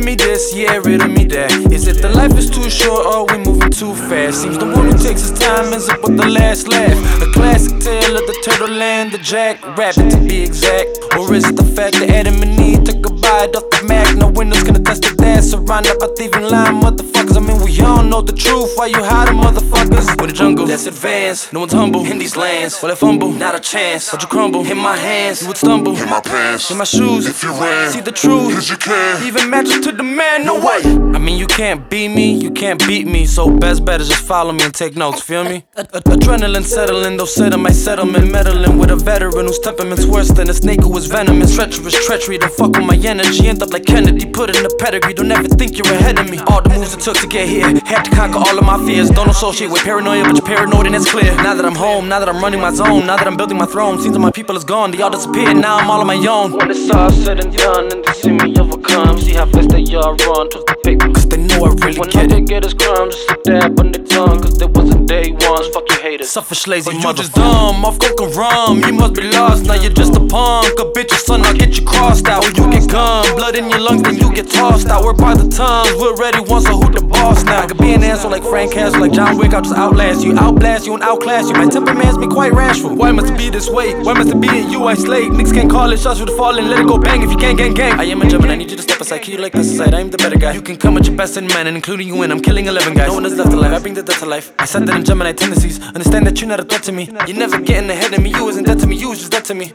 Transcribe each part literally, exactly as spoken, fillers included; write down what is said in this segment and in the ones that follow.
of me this, yeah, rid of me that. Is it the life is too short or we moving too fast? Seems the one who takes his time ends up with the last laugh. A classic tale of the turtle and the jackrabbit, to be exact. Or is it the fact that Adam and Eve took a bite off the Mac? No windows gonna test the that. Surrounded by thieving lying motherfuckers. I mean, we all know the truth. Why you hiding, motherfuckers? With the jungle, that's advanced. No one's humble in these lands. Well, if humble, not a chance. But you crumble in my hands, you would stumble in my pants, in my shoes. If you ran, see the truth, cause you can. Even matches to the man, no way. I mean, you can't beat me, you can't beat me. So best bet is just follow me and take notes, feel me? A -a Adrenaline settling, though said my settlement. Meddling with a veteran whose temperament's worse than a snake who was venomous. Treacherous treachery, don't fuck with my energy. End up like Kennedy, put it in the pedigree. Don't ever think you're ahead of me. All the moves it took to get here, had to conquer all of my fears. Don't associate with paranoia, but you're paranoid and it's clear. Now that I'm home, now that I'm running my zone, now that I'm building my throne, seems like my people is gone, they all disappeared. Now I'm all on my own. When it's all said and done and they see me overcome, see how fast they all run towards the paper, cause they know I really when get it. When they get his crumbs, just a dab on their tongue, cause there wasn't day ones, fuck you haters. Selfish, lazy motherfucker. You just dumb, off coke and rum, you must be lost, now you're just a punk. A bitch or son, I'll get you crossed out. Or you get gum, blood in your lungs, then you get tossed out. We're by the tongues, we're ready once, so who the boss now? I could be an asshole like Frank Castle, like John Wick, I'll just outlast you. Outblast you and outclass you, my temperament's be quite rashful. Why must it be this way? Why must it be in you I slay? Niggas can't call it shots with the fall and let it go bang if you can't gang gang. I am a Gemini, I need you to step aside, kill you like pesticide. I am the better guy. You can come with your best in man, and including you in, I'm killing eleven guys. No one is left alive, I bring the death to life. I said that in Gemini tendencies, understand that you're not a threat to me. You're never getting ahead of me, you isn't dead to me, you was just dead to me.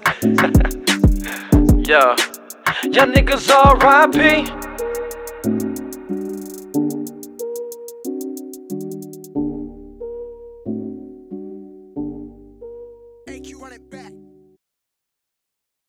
Yeah, y'all niggas R I P A Q run it back.